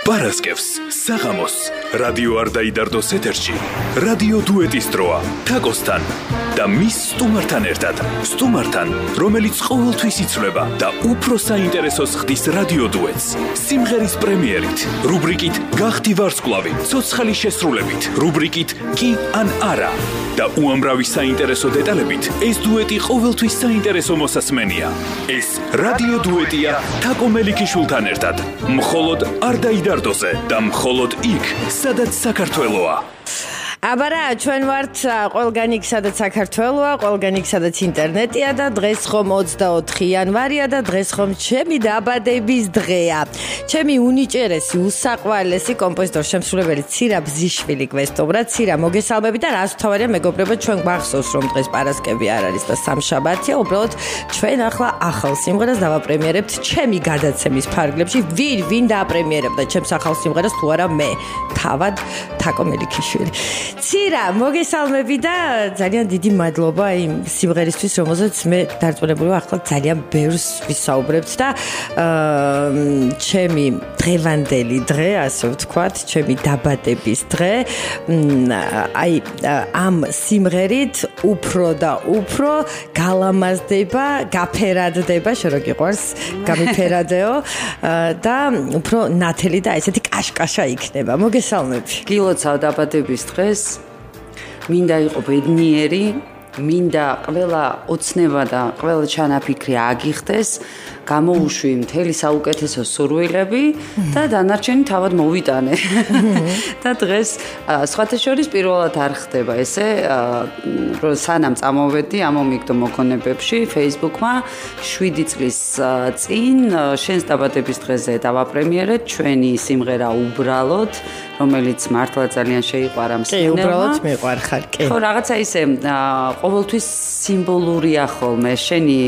პარასკევს საღამოს რადიო არ დაიდარდოს ეთერში რადიო დუეტის დროა თაკოსთან და მის სტუმართან ერთად სტუმართან რომელიც ყოველთვის იცვლება და უფრო საინტერესოს ხდის რადიო დუეტს სიმღერის პრემიერით რუბრიკით გახდი ვარსკვლავი ცოცხალი შესრულებით რუბრიკით კი ან არა და უამრავი საინტერესო დეტალებით ეს დუეტი ყოველთვის საინტერესო მოსასმენია ეს რადიო დუეტია თაკო მელიქიშვილთან ერთად მხოლოდ არ დაიდარდოზე და მხოლოდ იქ სადაც საქართველოა აბარა ჩვენ ვართ ყველგან იქ სადაც საქართველოა, ყველგან იქ სადაც ინტერნეტია და დღეს ხომ 24 იანვარია და დღეს ხომ ჩემი დაბადების დღეა. ჩემი უნიჭერესი, უსაყვარლესი კომპოზიტორ შემსრულებელი ცირა ბზიშვილი გვესტუმრა. ცირა, მოგესალმები და რას თავარია მეგობრებო, ჩვენ გვახსოვს რომ დღეს პარასკევი არ არის და სამშაბათია, უბრალოდ ჩვენ ახლა ახალ სიმღერას დავაპრემიერებთ ჩემი გადაცემის ფარგლებში. ვინ დააპრემიერებდა ჩემს ახალ სიმღერას თუ არა მე, თავად თაკო მელიქიშვილი. ცირა, მოგესალმები და ძალიან დიდი მადლობა იმ სიმღერისთვის, რომელზეც მე დარწმუნებული ვარ, ახლა ძალიან ბევრს ვისაუბრებთ და ჩემი დღევანდელი დღე, ასე ვთქვათ, ჩემი დაბადების დღე, აი ამ სიმღერით უფრო და უფრო გალამაზდება, გაფერადდება, შენ რო გიყვარს, გამიფერადეო და უფრო ნათელი და ესეთი კაშკაშა იქნება. მოგესალმები. გილოცავ დაბადების დღეს მინდა იყო ბედნიერი, მინდა ყველა ოცნება და ყველა ჩანაფიქრი აგიხდეს, გამოუშვი მთელი საუკეთესო სურვილები და დანარჩენი თავად მოვიტანე. და დღეს სხვათა შორის პირველად არ ხდება ესე, სანამ წამოვედი ამომიგდო მოგონებებში Facebook-მა 7 წლის წინ შენს დაბადების დღეზე დავაპრემიერეთ ჩვენი სიმღერა უბრალოდ, რომელიც მართლა ძალიან შეიყვარა მსმენელმა. კი, უბრალოდ მიყვარხარ, კი. ხო, რაღაცა ისე ყოველთვის სიმბოლურია ხოლმე შენი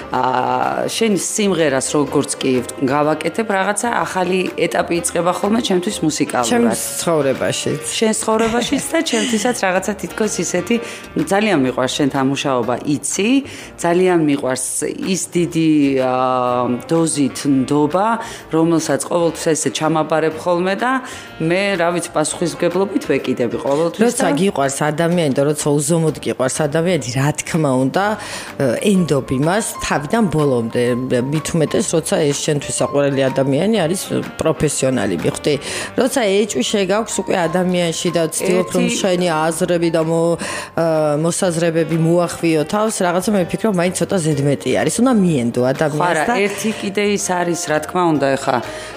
სიმღერას როგორც კი გავაკეთებ, რაღაცა ახალი ეტაპი იწყება ხოლმე ჩემთვის მუსიკალურად. ჩემს ცხოვრებაშიც. შენს ცხოვრებაშიც და ჩემთვისაც რაღაცა თითქოს ისეთი ძალიან მიყვარს შენთან მუშაობა, იცი, ძალიან მიყვარს ის დიდი დოზით ნდობა, რომელსაც ყოველთვის ესე ჩამაბარებ ხოლმე და მე რა ვიცი პასუხისმგებლობით ვეკიდები ყოველთვის. როცა გიყვარს ადამიანი და როცა უზომოდ გიყვარს ადამიანი, რა თქმა უნდა, ენდობ იმას თავიდან ბოლომდე. მით უმეტეს, როცა ეს შენთვის საყვარელი ადამიანი არის პროფესიონალი, მიხვდი? როცა ეჭვი შეგაქვს უკვე ადამიანში და ვცდილობ რომ შენი აზრები და მოსაზრებები მოახვიო თავს, რაღაცა მე ვფიქრობ, მაინც ცოტა ზედმეტი არის. უნდა მიენდო ადამიანს და ერთი კიდე ის არის, რა თქმა უნდა, ეხა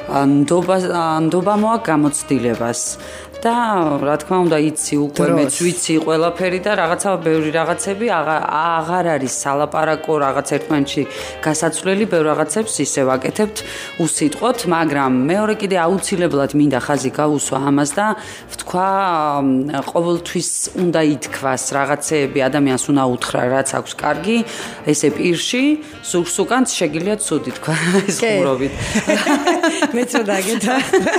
ნდობა მოაქვს გამოცდილებას. და რა თქმა უნდა იცი უკვე მეც ვიცი ყველაფერი და რაღაცა ბევრი რაღაცები აღარ არის სალაპარაკო რაღაც ერთმანეთში გასაცვლელი ბევრ რაღაცებს ისე ვაკეთებთ უსიტყვოთ, მაგრამ მეორე კიდე აუცილებლად მინდა ხაზი გაუსვა ამას და ვთქვა ყოველთვის უნდა ითქვას რაღაცეები ადამიანს უნდა უთხრა რაც აქვს კარგი, ესე პირში, ზურგს უკან შეგიძლიათ ცუდი თქვა ეს ხუმრობით. მეც რა დაგეთა.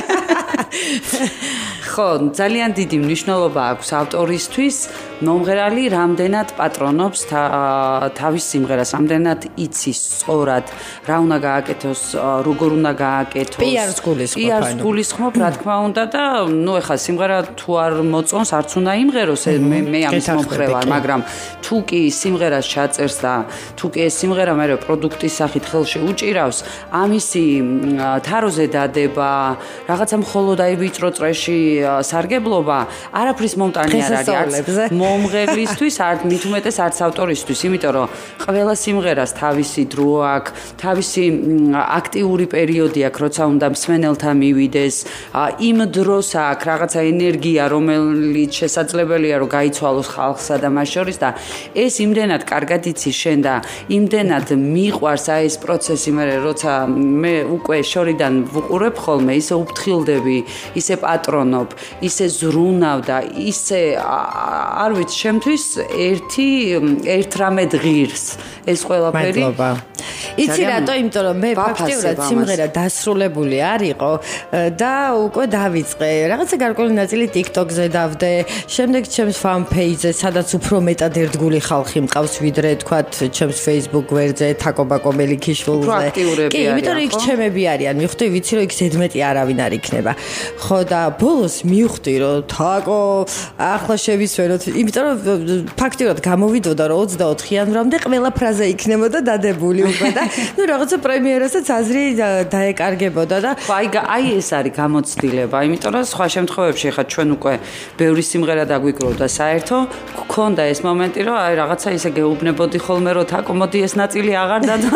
ხო, ძალიან დიდი მნიშვნელობა აქვს ავტორისთვის, მომღერალი რამდენად პატრონობს თავის სიმღერას, რამდენად იცის სწორად რა უნდა გააკეთოს, როგორ უნდა გააკეთოს. პიარს გულისხმობ, რა თქმა უნდა და ნუ ეხა სიმღერა თუ არ მოწონს, არც უნდა იმღეროს, მე ამის მომხრე ვარ, მაგრამ თუ კი სიმღერას ჩაწერს და თუ კი ეს სიმღერა მე პროდუქტის სახით ხელში უჭირავს, ამისი თაროზე დადება, რაღაცა მხოლოდ აი ვიწრო წრეში სარგებლობა არაფრის მომტანი არ არის მომღერლისთვის, მით უმეტეს არც ავტორისთვის, იმიტომ რომ ყველა სიმღერას თავისი დრო აქვს, თავისი აქტიური პერიოდი აქვს, როცა უნდა მსმენელთან მივიდეს, იმ დროს აქვს რაღაცა ენერგია, რომელიც შესაძლებელია რომ გაიცვალოს ხალხსა და მას შორის და ეს იმდენად კარგად იცის შენ და იმდენად მიყვარს აი ეს პროცესი, როცა მე უკვე შორიდან ვუყურებ ხოლმე, ისე უფრთხილდები, ისე პატრონობ, ისე ზრუნავ და ისე არ ვიცი, შემთვის ერთ რამე ღირს ეს ყველაფერი. მადლობა. იცი რატო? იმიტომ რომ მე ფაქტიურად სიმღერა დასრულებული არ იყო და უკვე დავიწყე. რაღაცა გარკვეული ნაწილი TikTok-ზე დავდე, შემდეგ ჩემს fan page-ზე, სადაც უფრო მეტად ერთგული ხალხი მყავს ვიდრე თქვათ ჩემს Facebook გვერდზე, თაკობაკო მელიქიშვილზე. კი, იმიტომ რომ იქ ჩემები არიან. მივხვდი, ვიცი რომ იქ ზედმეტი არავინ არ იქნება. ხო და ბოლოს მივხვდი რომ თაკო ახლა შევისვენოთ, იმიტომ რომ ფაქტიურად გამოვიდოდა რომ 24 იანვრამდე ყველა ფრაზა იქნებოდა დადებული უკვე და ნუ რაღაცა პრემიერასაც აზრი დაეკარგებოდა და აი ეს არის გამოცდილება, იმიტომ რომ სხვა შემთხვევებში ხა ჩვენ უკვე ბევრი სიმღერა დაგვიკროვდა საერთო, გქონდა ეს მომენტი რომ აი რაღაცა ისე გეუბნებოდი ხოლმე რომ თაკო მოდი ეს ნაწილი აღარ დადო.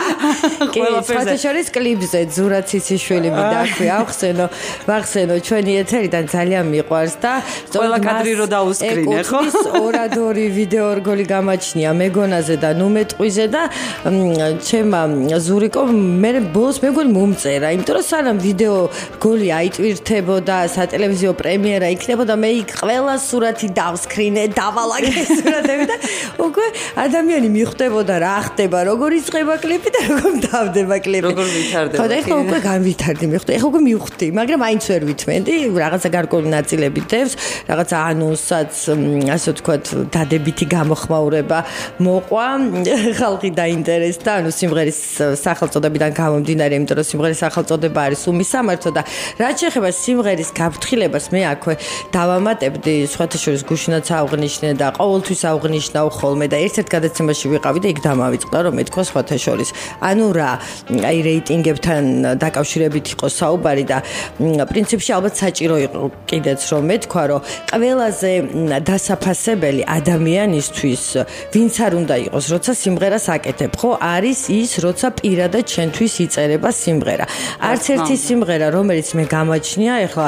ყველაფერზე შორის კლიპზე ზურა ციციშვილი მიდახვი ახსენო ჩვენი ეთერიდან ძალიან მიყვარს და ყველა კადრი რო დაუსკრინე ხო? ორადორი ვიდეო რგოლი გამაჩნია მეგონაზე და ნუმეტყვიზე და ჩემმა ზურიკო მე ბოლოს მეგონი მომწერა, იმიტომ რომ სანამ ვიდეო რგოლი აიტვირთებოდა, სატელევიზიო პრემიერა იქნებოდა, მე იქ ყველა სურათი დავსკრინე, დავალაგე სურათები და უკვე ადამიანი მიხვდებოდა რა ხდება, როგორ იწყება კლიპი და როგორ დავდება კლიპი. როგორ ვითარდება. ხო და ეხლა უკვე განვითარდი მივხვდი. ეხლა უკვე მივხვდი, მაგრამ მაინც ვერ ვითმენდი, რაღაცა გარკვეული ნაწილები დევს, რაღაცა ანონსაც, ასე ვთქვათ, დადებითი გამოხმაურება მოყვა, ხალხი დაინტერესდა, ანუ სიმღერის სახელწოდებიდან გამომდინარე, იმიტომ რომ სიმღერის სახელწოდება არის უმისამართო და რაც შეეხება სიმღერის გაფრთხილებას, მე აქვე დავამატებდი, სხვათა შორის გუშინაც აღვნიშნე და ყოველთვის აღვნიშნავ ხოლმე და ერთ-ერთ გადაცემაში ვიყავი და იქ დამავიწყდა, რომ მეთქვა სხვათა შორის. ანუ რა, აი რეიტინგებთან დაკავშირებით იყო საუბარი და პრინციპში ალბათ საჭირო იყო კიდეც რომ მეთქვა, რომ ყველაზე დასაფასებელი ადამიანისთვის, ვინც არ უნდა იყოს, როცა სიმღერას აკეთებ, ხო, არის ის, როცა პირადად ჩვენთვის იწერება სიმღერა. არც ერთი სიმღერა, რომელიც მე გამაჩნია, ეხლა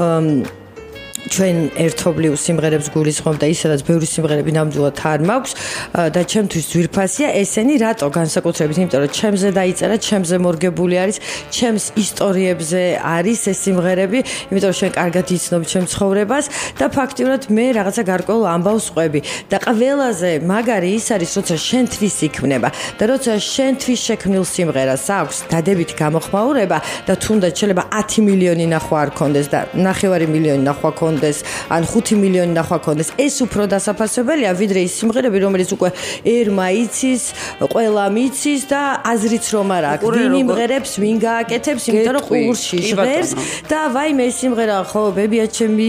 ჩვენ ერთობლივ სიმღერებს გულისხმობ და ისედაც ბევრი სიმღერები ნამდვილად არ მაქვს და ჩემთვის ძვირფასია ესენი რატო განსაკუთრებით, იმიტომ რომ ჩემზე დაიწერა, ჩემზე მორგებული არის, ჩემს ისტორიებზე არის ეს სიმღერები, იმიტომ რომ შენ კარგად იცნობ ჩემ ცხოვრებას და ფაქტიურად მე რაღაცა გარკვეულ ამბავს ყვები და ყველაზე მაგარი ის არის, როცა შენთვის იქმნება და როცა შენთვის შექმნილ სიმღერას აქვს დადებითი გამოხმაურება და თუნდაც შეიძლება 10 მილიონი ნახვა არ კონდეს და 9 მილიონი ნახვა ან 5 მილიონი ნახვა კონდეს, ეს უფრო დასაფასებელია ვიდრე ის სიმღერები, რომელიც უკვე ერმა იცის, ყველა მიცის და აზრიც რომ არ აქვს. ვინ იმღერებს, ვინ გააკეთებს, იმიტომ რომ ყურში ჟღერს და ვაიმე ეს სიმღერა ხო ბებია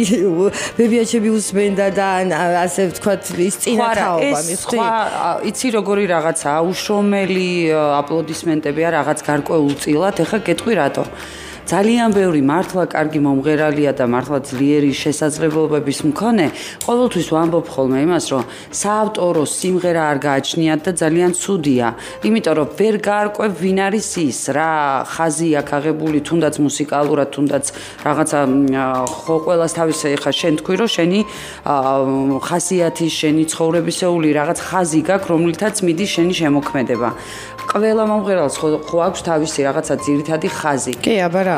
ჩემი უსმენდა და ასე ვთქვათ ის წინათაობა მიხდი. იცი როგორი რაღაცაა, უშრომელი აპლოდისმენტებია რაღაც გარკვეულ წილად, ეხა გეტყვი რატო? ძალიან ბევრი მართლა კარგი მომღერალია და მართლა ძლიერი შესაძლებლობების მქონე, ყოველთვის ვამბობ ხოლმე იმას, რომ საავტორო სიმღერა არ გააჩნიათ და ძალიან ცუდია, იმიტომ რომ ვერ გაარკვევ ვინ არის ის, რა ხაზი აქვს აღებული, თუნდაც მუსიკალურად, თუნდაც რაღაცა ხო ყველას თავის ეხა შენ თქვი, რომ შენი ხასიათის, შენი ცხოვრებისეული რაღაც ხაზი გაქვს, რომლითაც მიდის შენი შემოქმედება. ყველა მომღერალს ხო აქვს თავისი რაღაცა ძირითადი ხაზი. კი, აბა რა.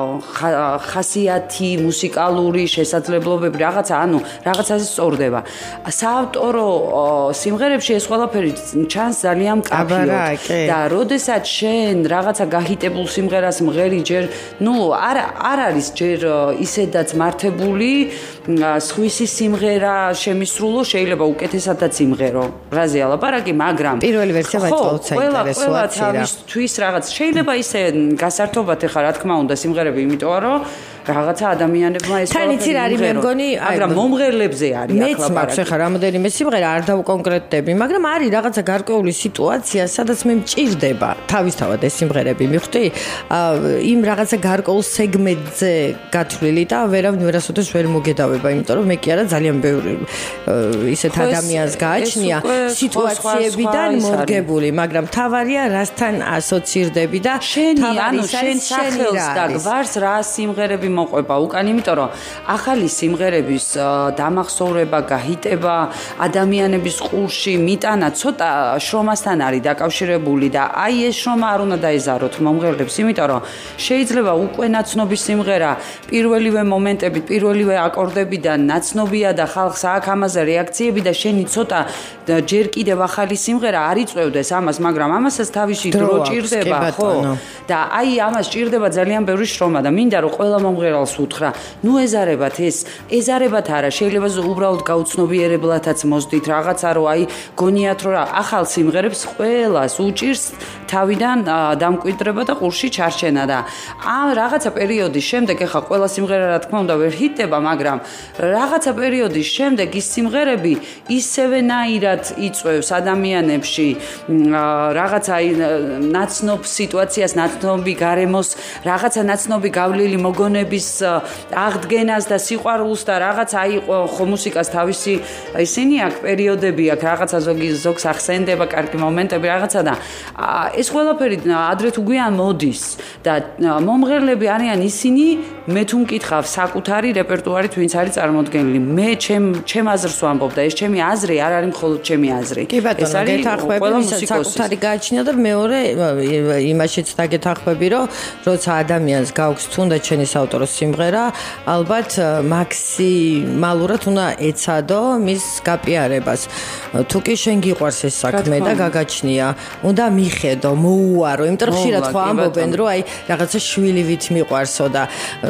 ხასიათი, მუსიკალური შესაძლებლობები, რაღაცა, ანუ რაღაცაზე სწორდება. საავტორო სიმღერებში ეს ყველაფერი ჩანს ძალიან მკაფიოდ. და როდესაც შენ რაღაცა გაჰიტებულ სიმღერას მღერი ჯერ, არ არის ჯერ ისედაც მართებული, სხვისი სიმღერა შემისრულო, შეიძლება უკეთესადაც იმღერო. რაზე ალაპარაკი, მაგრამ პირველი ვერსია ვაწყოთ საინტერესოა თავისთვის რაღაც შეიძლება ისე გასართობად ეხა რა თქმა უნდა სიმღერები, იმიტომ რომ რაღაცა ადამიანებმა ეს ყველაფერი არის მე მგონი, მაგრამ მომღერლებზე არის აქ ლაპარაკი. მეც მაქვს ეხა რამოდენიმე სიმღერა არ დავკონკრეტდები, მაგრამ არის რაღაცა გარკვეული სიტუაცია, სადაც მე მჭირდება თავისთავად ეს სიმღერები, მივხვდი? იმ რაღაცა გარკვეულ სეგმენტზე გათვლილი და ვერასოდეს ვერ მოგედავება, იმიტომ რომ მე კი არა ძალიან ბევრი ისეთ ადამიანს გააჩნია სიტუაციებიდან მორგებული, მაგრამ თავარია რასთან ასოცირდები და შენი, ანუ შენ სახელს და გვარს რა სიმღერები მოყვება უკან, იმიტომ რომ ახალი სიმღერების დამახსოვრება, გაჰიტება ადამიანების ყურში მიტანა ცოტა შრომასთან არის დაკავშირებული და აი ეს შრომა არ უნდა დაეზაროთ მომღერლებს, იმიტომ რომ შეიძლება უკვე ნაცნობი სიმღერა პირველივე მომენტებით, პირველივე აკორდებიდან ნაცნობია და ხალხს აქვს ამაზე რეაქციები და შენი ცოტა ჯერ კიდევ ახალი სიმღერა არ იწევდეს ამას, მაგრამ ამასაც თავისი დრო ჭირდება, ხო? და აი ამას ჭირდება ძალიან ბევრი შრომა და მინდა რომ ყველა მომღერალს უთხრა, ნუ ეზარებათ ეს, ეზარებათ არა, შეიძლება უბრალოდ გაუცნობიერებლათაც მოსდით რაღაცა, რომ აი გონიათ რომ ახალ სიმღერებს ყველას უჭირს თავიდან დამკვიდრება და ყურში ჩარჩენა და ამ რაღაცა პერიოდის შემდეგ ეხა ყველა სიმღერა რა თქმა უნდა ვერ ჰიტდება, მაგრამ რაღაცა პერიოდის შემდეგ ის სიმღერები ისევენაირად იწვევს ადამიანებში რაღაცა ნაცნობ სიტუაციას, ნაცნობი გარემოს, რაღაცა ნაცნობი გავლილი მოგონების აღდგენას და სიყვარულს და რაღაცა აი ხო მუსიკას თავისი ისინი აქვს პერიოდები აქვს, რაღაცა ზოგს ახსენდება კარგი მომენტები რაღაცა და ეს ყველაფერი ადრე თუ გვიან მოდის და მომღერლები არიან ისინი, მე თუ მკითხავ საკუთარი რეპერტუარით ვინც არის წარმოდგენილი, მე ჩემ აზრს ვამბობ და ეს ჩემი აზრი არ არის მხოლოდ ჩემი აზრი. ეს არის ყველა მუსიკოსის საკუთარი გააჩნია და მეორე იმაშიც დაგეთანხმები, რომ როცა ადამიანს გაქვს თუნდაც ჩენი საავტორო სიმღერა, ალბათ მაქსიმალურად უნდა ეცადო მის გაპიარებას. თუ კი შენ გიყვარს ეს საქმე და გაგაჩნია, უნდა მიხედო, მოუარო, იმიტომ რომ ხშირად ხო ამბობენ, რომ აი რაღაცა შვილივით მიყვარსო და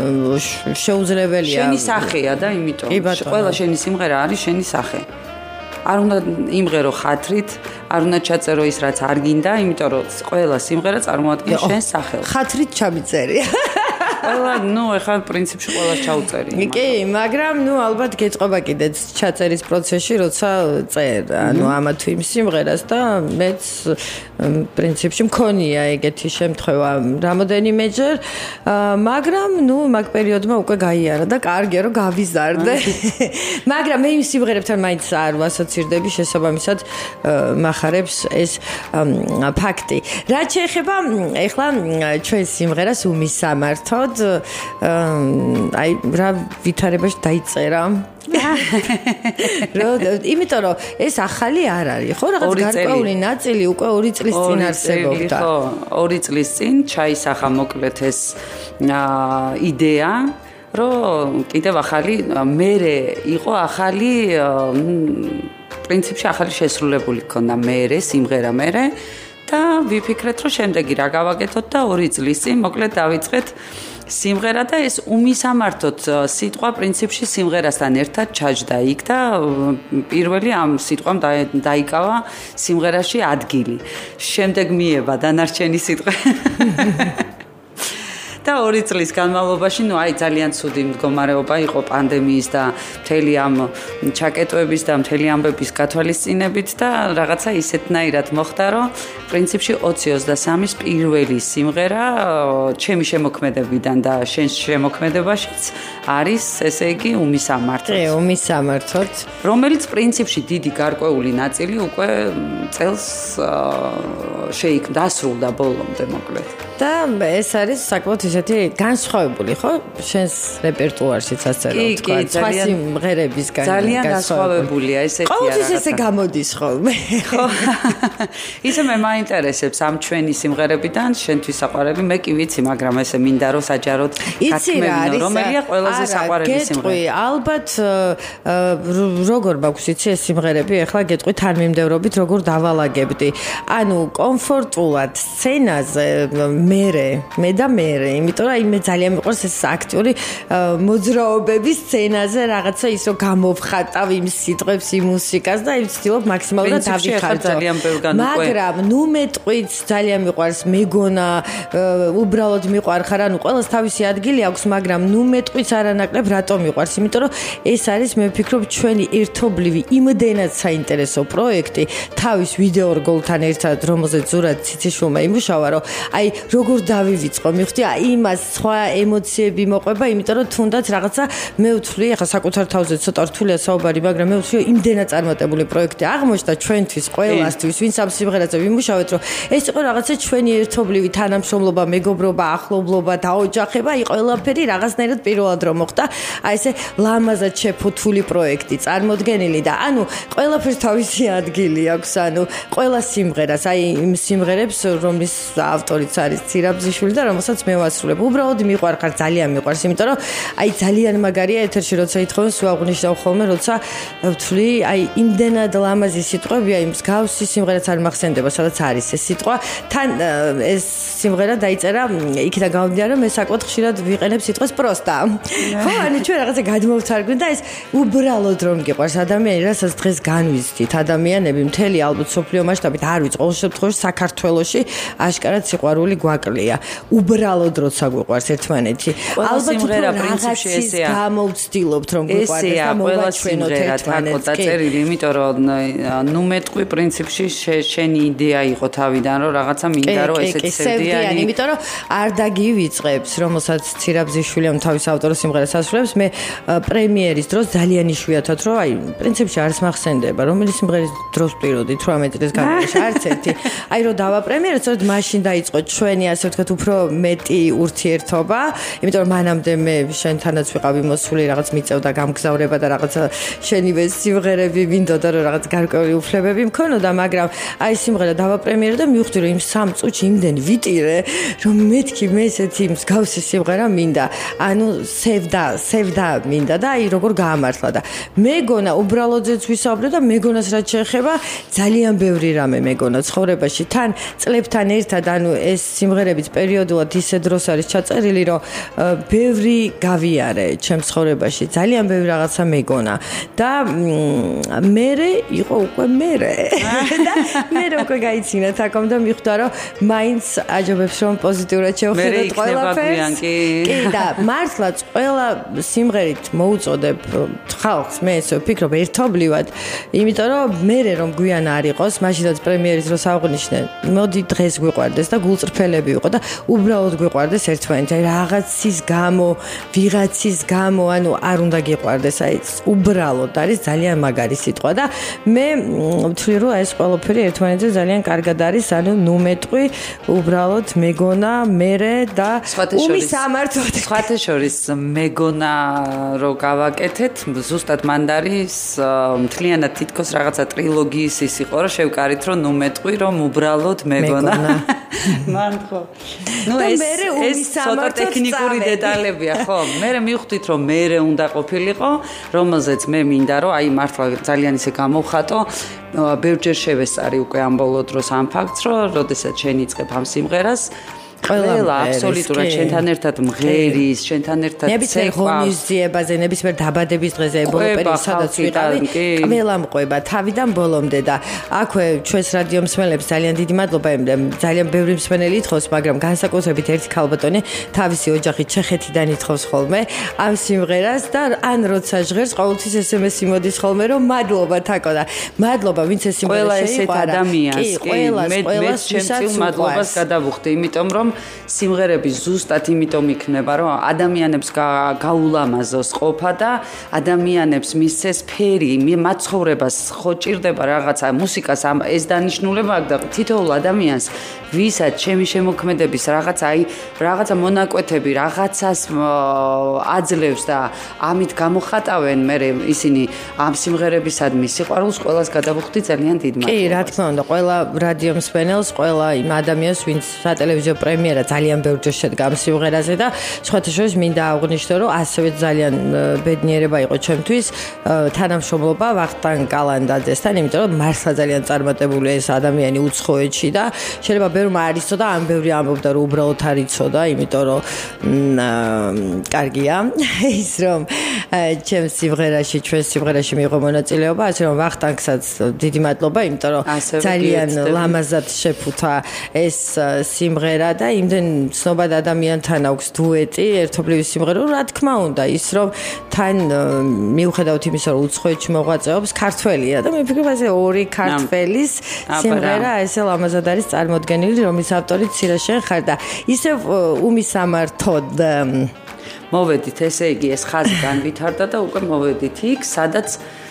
შეუძლებელია. შენი სახეა და იმიტომ ყველა შენი სიმღერა არის შენი სახე. არ უნდა იმღერო ხათრით, არ უნდა ჩაწერო ის რაც არ გინდა, იმიტომ რომ ყველა სიმღერა წარმოადგენს შენს სახელს. ხათრით ჩამიწერია. ყველა, ეხლა პრინციპში ყველა ჩაუწერი. კი, მაგრამ ალბათ გეწყობა კიდეც ჩაწერის პროცესში, როცა წერ, ამა თუ იმ სიმღერას და მეც პრინციპში მქონია ეგეთი შემთხვევა რამოდენიმეჯერ, მაგრამ მაგ პერიოდმა უკვე გაიარა და კარგია რომ გავიზარდე. მაგრამ მე იმ სიმღერებთან მაინც არ ვასოცირდები, შესაბამისად მახარებს ეს ფაქტი. რაც შეეხება ეხლა ჩვენ სიმღერას უმისამართოდ აი რა ვითარებაში დაიწერა იმიტომ რომ ეს ახალი არ არის, ხო, რაღაც გარკვეული ნაწილი უკვე 2 წლის წინ არსებობდა. ხო, 2 წლის წინ ჩაისახა მოკლედ ეს იდეა, რომ კიდევ ახალი მერე იყო ახალი პრინციპში ახალი შესრულებული ქონდა მერე სიმღერა მერე და ვიფიქრეთ რომ შემდეგი რა გავაკეთოთ და 2 წლის წინ მოკლედ დავიწყეთ სიმღერა და ეს უმისამართოდ სიტყვა პრინციპში სიმღერასთან ერთად ჩაჯდა იქ და პირველი ამ სიტყვამ დაიკავა სიმღერაში ადგილი. შემდეგ მიება დანარჩენი სიტყვა. და 2 წლის განმავლობაში, აი ძალიან ცუდი მდგომარეობა იყო პანდემიის და მთელი ამ ჩაკეტვების და მთელი ამბების გათვალისწინებით და რაღაცა ისეთნაირად მოხდა, რომ პრინციპში 2023-ის პირველი სიმღერა ჩემი შემოქმედებიდან და შენ შემოქმედებაშიც არის, ესე იგი, უმისამართოდ. უმისამართოდ, რომელიც პრინციპში დიდი გარკვეული ნაწილი უკვე წელს დასრულდა ბოლომდე მოკლედ. და ეს არის საკმაოდ ისეთი განსხვავებული, ხო? შენს რეპერტუარშიც ასე რომ თქვა, სხვა სიმღერებისგან ძალიან განსხვავებულია, ესეთი არა. ყოველთვის ესე გამოდის ხოლმე. ხო. ისე მე მაინტერესებს ამ ჩვენი სიმღერებიდან შენთვის საყვარელი, მე კი ვიცი, მაგრამ ესე მინდა რომ საჯაროდ გათქმევინო, რომელია ყველაზე საყვარელი სიმღერა. ალბათ როგორ მაქვს იცი ეს სიმღერები, ახლა გეტყვი თანმიმდევრობით როგორ დავალაგებდი. ანუ კომფორტულად სცენაზე მე და მე, იმიტომ რომ აი მე ძალიან მიყვარს ეს აქტიური მოძრაობების სცენაზე რაღაცა ის რომ გამოვხატავ იმ სიტყვებს, იმ მუსიკას და აი ვცდილობ მაქსიმალურად დავიხარჯო. მაგრამ მეტყვით ძალიან მიყვარს მეგონა, უბრალოდ მიყვარხარ, ანუ ყველას თავისი ადგილი აქვს, მაგრამ მეტყვით არანაკლებ რატომ მიყვარს, იმიტომ რომ ეს არის მე ვფიქრობ ჩვენი ერთობლივი იმდენად საინტერესო პროექტი თავის ვიდეო რგოლთან ერთად, რომელზეც ზურად ციციშვილმა იმუშავა, რომ აი როგორ დავივიწყო, მივხვდი, იმას სხვა ემოციები მოყვება, იმიტომ რომ თუნდაც რაღაცა მე ვთვლი, ახლა საკუთარ თავზე ცოტა რთულია საუბარი, მაგრამ მე ვთვლი, იმდენად წარმატებული პროექტი აღმოჩნდა ჩვენთვის, ყველასთვის, ვინც ამ სიმღერაზე ვიმუშავეთ, რომ ეს იყო რაღაცა ჩვენი ერთობლივი თანამშრომლობა, მეგობრობა, ახლობლობა, დაოჯახება, აი ყველაფერი რაღაცნაირად პირველად რომ მოხდა, აი ესე ლამაზად შეფუთული პროექტი წარმოდგენილი და ანუ ყველაფერს თავისი ადგილი აქვს, ანუ ყველა სიმღერას, აი იმ სიმღერებს, რომლის ავტორიც არის ცირაბზიშვილი და რომელსაც მე ვასრულებ. უბრალოდ მიყვარხარ, ძალიან მიყვარს, იმიტომ რომ აი ძალიან მაგარია ეთერში როცა ითხოვენ, ვაღვნიშნავ ხოლმე, როცა ვთვლი, აი იმდენად ლამაზი სიტყვებია, იმ მსგავსი სიმღერაც არ მახსენდება, სადაც არის ეს სიტყვა. თან ეს სიმღერა დაიწერა, იქიდან გამომდინარე, რომ მე საკმაოდ ხშირად ვიყენებ სიტყვას პროსტა. ხო, ანუ ჩვენ რაღაცა გადმოვთარგმნით და ეს უბრალოდ რომ გიყვარს ადამიანი, რასაც დღეს განვიზრდით, ადამიანები მთელი ალბათ სოფლიო მასშტაბით არ ვიცი, ყოველ შემთხვევაში საქართველოში აშკარად სიყვარული გვაკლია. უბრალოდ როცა გვიყვარს ერთმანეთი. ალბათ პრინციპში ესეა. გამოვცდილობთ რომ გვიყვარდეს და მოვაჩვენოთ ერთმანეთს. დაწერილი, იმიტომ რომ ნუ მეტყვი პრინციპში შენი იდეა იყო თავიდან, რომ რაღაცა მინდა რომ ესეთი სევდიანი, იმიტომ რომ არ დაგივიწყებს, რომელსაც ცირაბზიშვილი ამ თავის ავტორის სიმღერას ასრულებს, მე პრემიერის დროს ძალიან იშვიათად რომ აი პრინციპში არც მახსენდება, რომელი სიმღერის დროს ვტიროდით 18 წლის განმავლობაში არც ერთი. აი რომ დავაპრემიერეთ, სწორედ მაშინ დაიწყო ჩვენი ასე ვთქვათ უფრო მეტი ურთიერთობა, იმიტომ რომ მანამდე მე შენთანაც ვიყავი მოსული, რაღაც მიწევდა გამგზავრება და რაღაცა შენივე სიმღერები მინდოდა რომ რაღაც გარკვეული უფლებები მქონოდა, მაგრამ აი სიმღერა დავაპრემიერე და მივხვდი რომ იმ 3 წუთში იმდენ ვიტირე, რომ მეთქი მე ესეთი მსგავსი სიმღერა მინდა. ანუ სევდა მინდა და აი როგორ გაამართლა და მეგონა უბრალოდზეც ვისაუბრე და მეგონას რაც შეეხება ძალიან ბევრი რამე მეგონა ცხოვრებაში თან წლებთან ერთად ანუ ეს სიმღერებიც პერიოდულად ისე დროს არის ჩაწერილი რომ ბევრი გავიარე ჩემს ცხოვრებაში ძალიან ბევრი რაღაცა მეგონა და მერე იყო უკვე მერე და მერე უკვე გაიცინა თაკომ და მიხვდა რომ მაინც აჯობებს რომ პოზიტიურად შევხედოთ ყველაფერს კი და მართლაც ყველა სიმღერით მოუწოდებ ხალხს მე ესე ვფიქრობ ერთობლივად იმიტომ რომ მერე რომ გვიან არ იყოს მაშინაც პრემიერის დროს აღნიშნე მოდი დღეს გვიყვარდეს და გულწრფელები ვიყო და უბრალოდ გვიყვარდეს ერთმანეთი აი რაღაცის გამო ვიღაცის გამო ანუ არ უნდა გიყვარდეს აი უბრალოდ არის ძალიან მაგარი სიტყვა და მე ვთვლი რომ ეს ყველაფერი ერთმანეთზე ძალიან კარგად არის ანუ ნუ მეტყვი უბრალოდ მეგონა მერე და უმისამართოდ სხვათა შორის მეგონა რო გავაკეთეთ ზუსტად მანდარის მთლიანად თითქოს რაღაცა ტრილოგიის ის იყო რომ შევკარით რომ ნუ მეტყვი რომ უბრალოდ მეგონა მან ხო ნუ ეს ცოტა ტექნიკური დეტალებია ხო მე მივხვდით რომ მე უნდა ყოფილიყო რომელზეც მე მინდა რომ აი მართლა ძალიან ისე გამოვხატო ბევრჯერ შევესწარი უკვე ამ ბოლო დროს ამ ფაქტს რომ როდესაც შენ იწყებ ამ სიმღერას ყველა აბსოლუტურად შენთან ერთად მღერის, შენთან ერთად ნებისმიერ ღონისძიებაზე, ნებისმიერ დაბადების დღეზე, ბოლოპერი სადაც ვიყავი, ყველა მყვება თავიდან ბოლომდე და აქვე ჩვენს რადიო მსმენელებს ძალიან დიდი მადლობა, ძალიან ბევრი მსმენელი ითხოვს, მაგრამ განსაკუთრებით ერთი ქალბატონი თავისი ოჯახით ჩეხეთიდან ითხოვს ხოლმე ამ სიმღერას და ან როცა ჟღერს ყოველთვის SMS-ი მოდის ხოლმე რომ მადლობა თაკო და მადლობა ვინც ეს სიმღერა შეიყვარა. კი, მე ჩემს მადლობას გადავუხდი, იმიტომ რომ სიმღერები ზუსტად იმიტომ იქნება, რომ ადამიანებს გაულამაზოს ყოფა და ადამიანებს მისცეს ფერი, მაცხოვრებას ხო ჭირდება რაღაცა მუსიკას ეს დანიშნულება აქვს და თითოეულ ადამიანს ვისაც ჩემი შემოქმედების რაღაცა მონაკვეთები, რაღაცას აძლევს და ამით გამოხატავენ მე ისინი ამ სიმღერებისადმი სიყვარულს ყველას გადავუხდი ძალიან დიდ მადლობას. კი, რა თქმა უნდა, ყველა რადიო მსმენელს, ყველა იმ ადამიანს, ვინც სატელევიზიო პრემიერა ძალიან ბევრჯერ შედგა ამ სიმღერაზე და სხვათა შორის მინდა აღვნიშნო, რომ ასევე ძალიან ბედნიერება იყო ჩემთვის თანამშრომლობა ვახტანგ კალანდაძესთან, იმიტომ რომ მართლა ძალიან წარმატებული ეს ადამიანი უცხოეთში და შეიძლება ბევრმა არ იცოდა, ამ ბევრი ამბობდა, რომ უბრალოდ არ იცოდა, იმიტომ რომ კარგია ის რომ ჩემს სიმღერაში, ჩვენს სიმღერაში მიიღო მონაწილეობა, ასე რომ ვახტანგსაც დიდი მადლობა, იმიტომ რომ ძალიან ლამაზად შეფუთა ეს სიმღერა და და იმდენ ცნობად ადამიანთან აქვს დუეტი, ერთობლივი სიმღერა, რა თქმა უნდა, ის რომ თან მიუხედავად იმისა, რომ უცხოეთში მოღვაწეობს, ქართველია და მე ვფიქრობ, ასე ორი ქართველის სიმღერა ესე ლამაზად არის წარმოდგენილი, რომლის ავტორიც ცირა შენ ხარ და ისევ უმისამართოდ მოვედით, ესე იგი, ეს ხაზი განვითარდა და უკვე მოვედით იქ, სადაც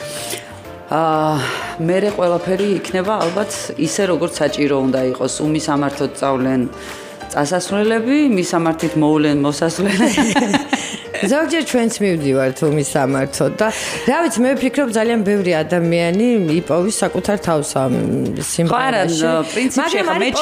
მერე ყველაფერი იქნება ალბათ ისე როგორც საჭირო უნდა იყოს, უმისამართოდ წავლენ წასასვლელები, მისამართით მოვლენ მოსასვლელები. ზოგჯერ ჩვენც მივდივართ უმისამართოდ და რა ვიცი მე ვფიქრობ ძალიან ბევრი ადამიანი იპოვის საკუთარ თავს ამ სიმღერაში. ხო, პრინციპში ხა მე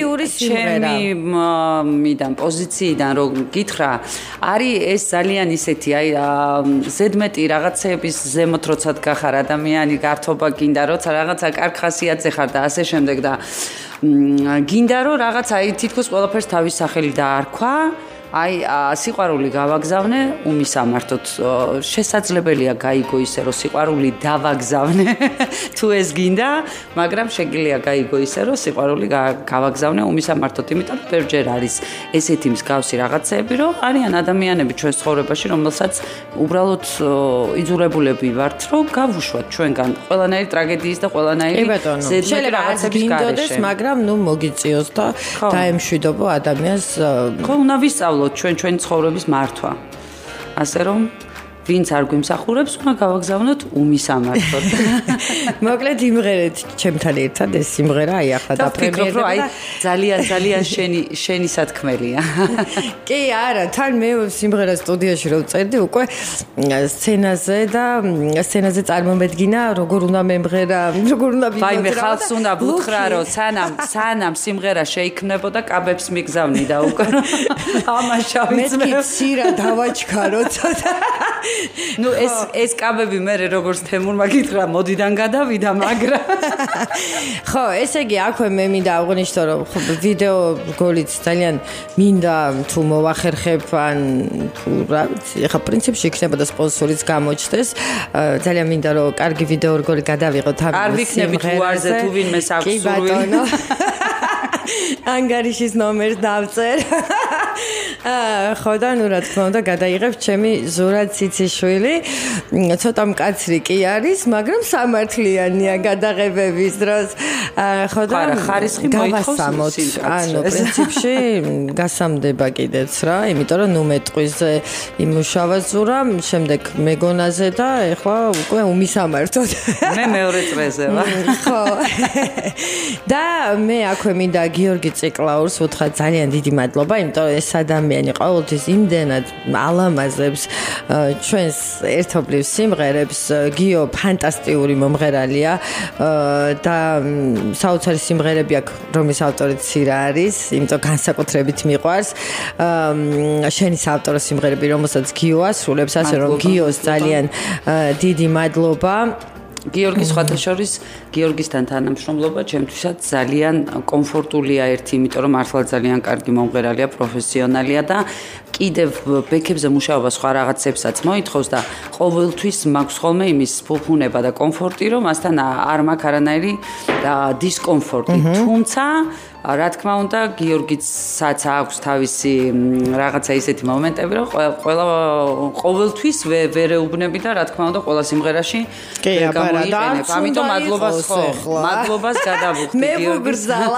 ჩემი პოზიციიდან რომ გითხრა, არის ეს ძალიან ისეთი, აი ზედმეტი რაღაცების ზემოთ როცა გახარ ადამიანი, გართობა გინდა, როცა რაღაცა კარგ ხასიათზე ხარ და ასე შემდეგ და გინდა რომ რაღაცა აი თითქოს ყველაფერს თავის სახელი დაარქვა. აი სიყვარული გავაგზავნე უმისამართოდ შესაძლებელია გაიგო ისე რომ სიყვარული დავაგზავნე თუ ეს გინდა მაგრამ შეგიძლია გაიგო ისე რომ სიყვარული გავაგზავნე უმისამართოდ იმიტომ რომ ბევრჯერ არის ესეთი მსგავსი რაღაცეები რომ არიან ადამიანები ჩვენს ცხოვრებაში რომელსაც უბრალოდ იძულებულები ვართ რომ გავუშვათ ჩვენგან ყველანაირი ტრაგედიის და ყველანაირი ზედმეტი რაღაცების გარეშე მაგრამ ნუ მოგიწიოს და დაემშვიდობო ადამიანს ხო უნდა ვისწავლო ჩვენ ცხოვრების მართვა. ასე რომ ვინც არ გვიმსახურებს, უნდა გავაგზავნოთ უმისამართოდ. მოკლედ იმღერეთ ჩემთან ერთად ეს სიმღერა აი ახლა დაპრემიერდება. აი ძალიან შენი სათქმელია. კი, არა, თან მე სიმღერას სტუდიაში რო წერდი, უკვე სცენაზე წარმომედგინა, როგორ უნდა მემღერა, როგორ უნდა ვიმღერა. ვაიმე, ხალხს უნდა ვუთხრა, რომ სანამ სიმღერა შეიქმნებოდა, კაბებს მიგზავნი და უკვე ამაშავი ძმები. მე ცირა დავაჩქარო ცოტა. ნუ ეს კაბები მე როგორც თემურმა გითხრა მოდიდან გადავიდა მაგრამ ხო ესე იგი აქვე მე მინდა აღვნიშნო რომ ვიდეო გოლიც ძალიან მინდა თუ მოვახერხებ ან თუ რა ვიცი ეხა პრინციპში იქნება და სპონსორიც გამოჩნდეს ძალიან მინდა რომ კარგი ვიდეო გოლი გადავიღოთ ამ არ ვიქნებით უარზე თუ ვინმე საქსურვილი ანგარიშის ნომერს დავწერ ხო და ნუ რა თქმა უნდა გადაიღებ ჩემი ზურაბ ციციშვილი ცოტა მკაცრი კი არის მაგრამ სამართლიანია გადაღებების დროს ხო და ხარისხი მოითხოვს ანუ პრინციპში გასამდება კიდეც რა იმიტომ რომ ნუ მეტყვიზე იმუშავა ზურა შემდეგ მეგონაზე და ეხლა უკვე უმისამართოდ მე მეორე წრეზე ვარ ხო და მე აქვე მინდა გიორგი ციკლაურს ვუთხრა ძალიან დიდი მადლობა იმიტომ რომ ეს ადამიანი ყოველთვის იმდენად ალამაზებს ჩვენს ერთობლივ სიმღერებს გიო ფანტასტიკური მომღერალია და საოცარი სიმღერები აქვს რომლის ავტორიც ცირა არის იმიტომ განსაკუთრებით მიყვარს შენი საავტორო სიმღერები რომელსაც გიო ასრულებს ასე რომ გიოს ძალიან დიდი მადლობა გიორგის ხათაშორის გიორგისთან თანამშრომლობა ჩემთვისაც ძალიან კომფორტულია ერთი, იმიტომ რომ მართლა ძალიან კარგი მომღერალია, პროფესიონალია და კიდევ ბექებზე მუშაობა სხვა რაღაცებსაც მოითხოვს და ყოველთვის მაქვს ხოლმე იმის ფუფუნება და კომფორტი, რომ მასთან არ მაქვს არანაირი დისკომფორტი, თუმცა რა თქმა უნდა გიორგიცსაც აქვს თავისი რაღაცა ისეთი მომენტები რომ ყოველთვის ვერეუბნები და რა თქმა უნდა ყველა სიმღერაში გამოიყენებ ამიტომ მადლობას გადავუხდი მე ვგრძალა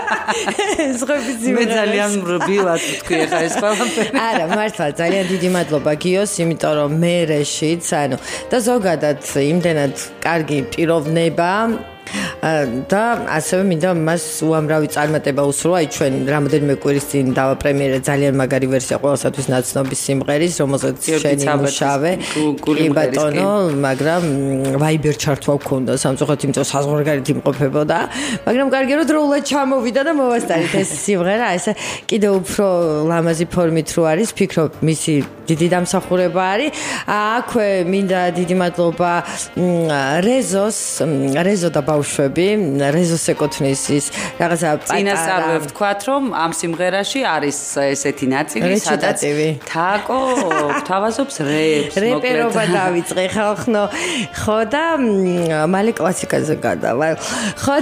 მე ძალიან რბილად ვთქვი ახლა ეს ყველაფერი არა მართლა ძალიან დიდი მადლობა გიოს იმიტომ რომ მერეშიც ანუ და ზოგადად იმდენად კარგი პიროვნება და ასევე მინდა მას უამრავი წარმატება უსურვა აი ჩვენ რამოდენიმე კვირის წინ დავაპრემიერე ძალიან მაგარი ვერსია ყველასათვის ნაცნობის სიმღერის რომელსაც შენი მუშავე კი ბატონო მაგრამ ვაიბერ ჩართვა გქონდა სამწუხაროდ იმიტომ საზღვარგარეთ იმყოფებოდა მაგრამ კარგი რომ დროულად ჩამოვიდა და მოვასწარით ეს სიმღერა ესე კიდევ უფრო ლამაზი ფორმით რო არის ფიქრობ მისი დიდი დამსახურება არის აქვე მინდა დიდი მადლობა რეზო და ბავშვები ნაბიჯები რეზოს ეკუთვნის ის რაღაცა წინასწარ ვთქვათ რომ ამ სიმღერაში არის ესეთი ნაწილი სადაც თაკო თავაზობს რეპერობა დავიწყე ხალხნო ხო და მალე კლასიკაზე გადავა ხო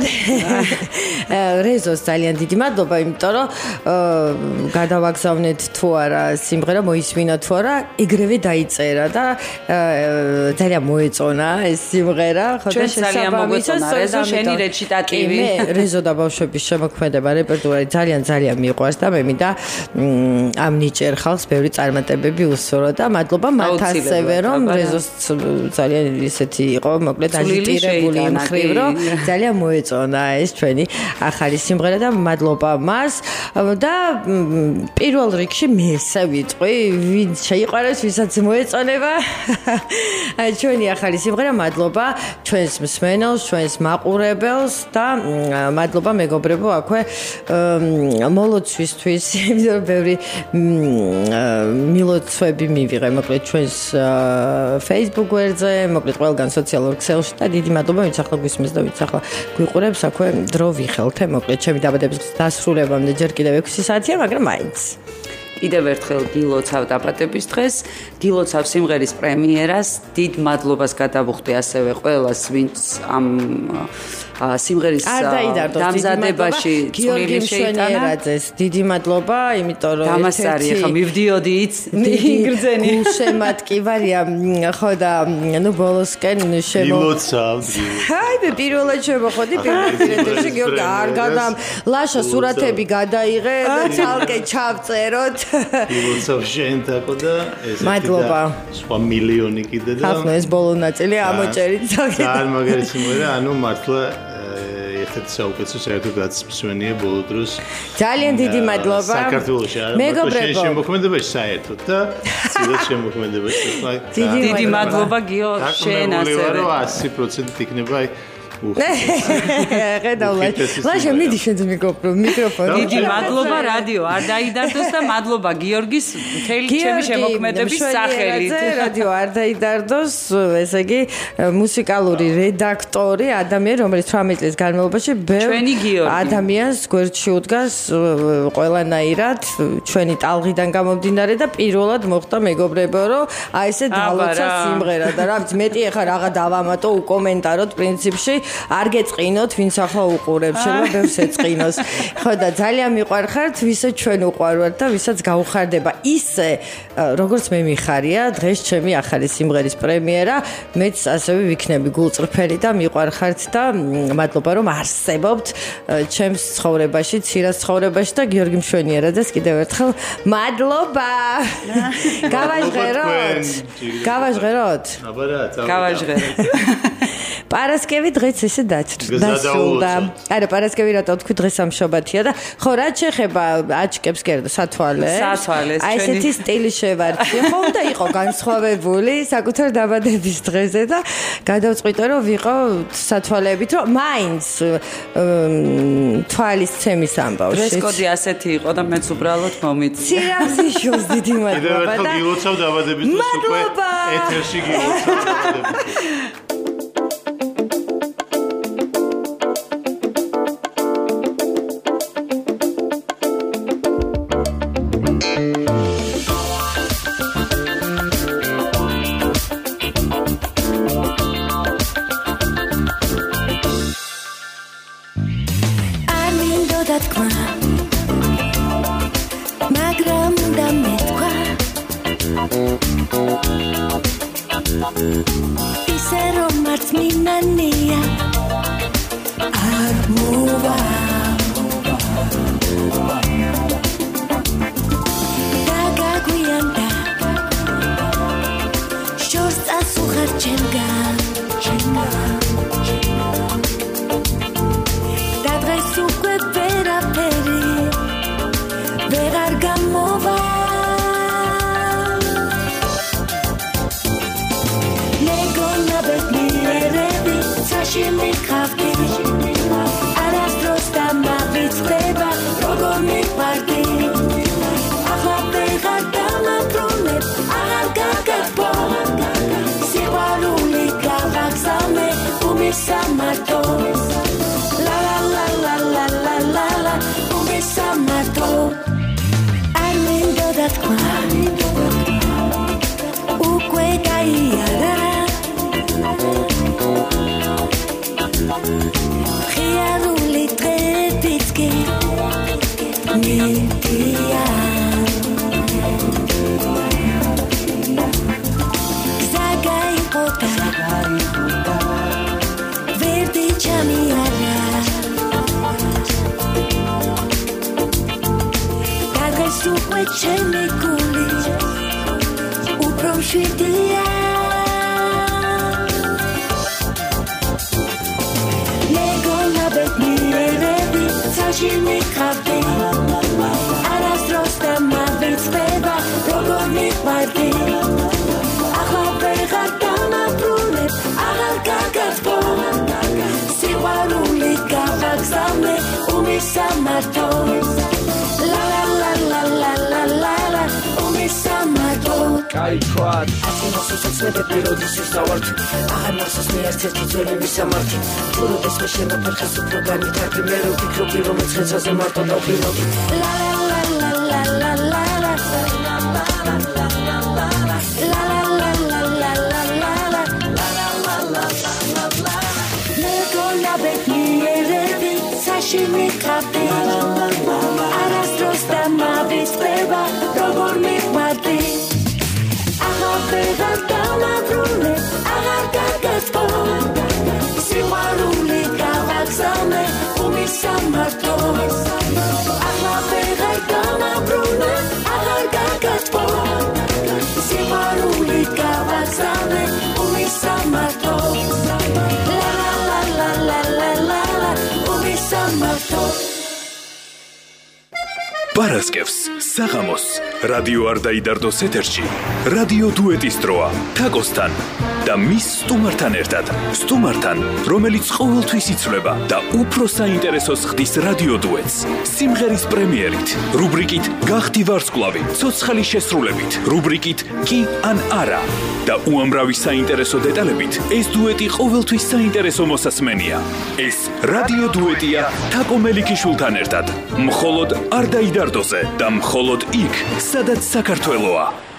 რეზოს ძალიან დიდი მადლობა იმიტომ რომ გადავაგზავნეთ თუ არა სიმღერა მოისმინა თუ არა ეგრევე დაიწერა და ძალიან მოეწონა ეს სიმღერა ხო და შესაბამისად რეზო შენი რეჩიტატივი მე რეზო და ბავშვების შემოქმედება რეპერტუარი ძალიან მიყვარს და მე მინდა ამ ნიჭიერ ხალხს ბევრი წარმატებები უსურვო და მადლობა მათ ასევე რომ რეზოს ძალიან ისეთი იყო მოკლედ აჟიტირებული იმ ხრივ რომ ძალიან მოეწონა ეს ჩვენი ახალი სიმღერა და მადლობა მას და პირველ რიგში მესა ვიტყვი ვინ შეიყვარეს ვისაც მოეწონება ჩვენი ახალი სიმღერა მადლობა ჩვენს მსმენელს ჩვენს მაყურებელს და მადლობა მეგობრებო აქვე მოლოცვისთვის იმიტომ რომ ბევრი მილოცვები მივიღე მოკლედ ჩვენს Facebook გვერდზე მოკლედ ყველგან სოციალურ ქსელში და დიდი მადლობა ვინც ახლა გვისმენს და ვინც ახლა გვიყურებს აქვე დრო ვიხელთე მოკლედ ჩემი დაბადების დასრულებამდე ჯერ კიდევ 6 საათია მაგრამ მაინც კიდევ ერთხელ გილოცავ დაბადების დღეს გილოცავ სიმღერის პრემიერას დიდ მადლობას გადავუხდი ასევე ყველას ვინც ამ სიმღერის დამზადებაში გიორგი მშვენიერაძეს დიდი მადლობა იმიტომ რომ დამასარი ხა მივდიოდი იგრძენი გულშემატკივარია ხო და ნუ ბოლოსკენ გილოცავდი აი მე პირველად შემოხოდი პირველად გიორგი არ გადამ ლაშა სურათები გადაიღე და ცალკე ჩავწეროთ გილოცავ შენ თაკო და ეს მადლობა სხვა მილიონი კიდე და ახლა ეს ბოლო ნაწილი ამოჭერით ძალიან მაგარი სიმღერა ანუ მართლა ერთ-ერთი საუკეთესო საერთოდ გაცმსვენია ბოლო დროს ძალიან დიდი მადლობა საქართველოში მეგობრებო შემოქმედებაში საერთოდ და ცილად შემოქმედებაში დიდი მადლობა გიო შენ ასევე 100% იქნება ლაშა მიდი შენს მიკროფონი დიდი მადლობა რადიო არ დაიდარდოს და მადლობა გიორგის მთელი ჩემი შემოქმედების სახელით რადიო არ დაიდარდოს ესე იგი მუსიკალური რედაქტორი ადამიანი რომელიც 18 წლის განმავლობაში ჩვენი გიორგი ადამიანს გვერდში უდგას ყველანაირად ჩვენი ტალღიდან გამომდინარე და პირველად მოხდა მეგობრებო რომ აი ესე დალოცა სიმღერა და რა ვიცი მეტი ახლა რაღა დავამატო უკომენტაროთ პრინციპში არ გეწყინოთ ვინც ახლა უყურებს შეიძლება ბევრს ეწყინოს ხო და ძალიან მიყვარხართ ვისაც ჩვენ უყვარვართ და ვისაც გაუხარდება ისე როგორც მე მიხარია დღეს ჩემი ახალი სიმღერის პრემიერა მეც ასევე ვიქნები გულწრფელი და მიყვარხართ და მადლობა რომ არსებობთ ჩემს ცხოვრებაში ცირას ცხოვრებაში და გიორგი მშვენიერაძეს კიდევ ერთხელ მადლობა გავაჟღეროთ პარასკევი დღეს ესე დასრულდა. არა, პარასკევი რატო თქვი დღეს სამშობათია და ხო რა შეხება აჩკებს კერდა სათვალეს? სათვალეს. აი ესეთი სტილი შევარჩიე. ხო უნდა იყო განსხვავებული საკუთარ დაბადების დღეზე და გადავწყვიტე რომ ვიყო სათვალეებით რომ მაინც თვალის ცემის ამბავში. დრესკოდი ასეთი იყო და მეც უბრალოდ მომიწია. სიამზიშოს დიდი მადლობა და გილოცავ დაბადების დღეს უკვე ეთერში გილოცავ დაბადების Samarto ჩემი გული უფრო მშვიდია მეგონა ბედნიერები ცაში მიყავდი არასდროს და მავიწყდება როგორ მიყვარდი ახლა ვეღარ დამაბრუნებ აღარ გაგაცბო სიყვარული გავაგზავნე უმისამართო Kai quad Asimosus svete rodisi stavart Ahanasus me asteti dzeli samarti Puro desmeshena perkhasu programi tarti mero fikrobi romets khetsase marto davinogi La la la la la la la Shimi kapi Arastros da mavitsbeba Rogor miqvadi Aha vegar damavrune Agar gagatzbo Siqvaruli gavagzavne umisamarto Aha vegar damavrune Agar gagatzbo Siqvaruli gavagzavne umisamarto La la la la la la la Paraskevs, Sagamos, Radio არ დაიდარდოს ეთერში, რადიო დუეტის დროა, თაკოსთან და მის სტუმართან ერთად. სტუმართან, რომელიც ყოველთვის იცვლება და უფრო საინტერესოს ხდის რადიო დუეტს. სიმღერის პრემიერით, რუბრიკით გახდი ვარსკვლავი, ცოცხალი შესრულებით, რუბრიკით კი ან არა და უამრავი საინტერესო დეტალებით, ეს დუეტი ყოველთვის საინტერესო მოსასმენია. ეს რადიო დუეტია თაკო მელიქიშვილთან ერთად. მხოლოდ არ დაიდარდოზე და მხოლოდ იქ, სადაც საქართველოა.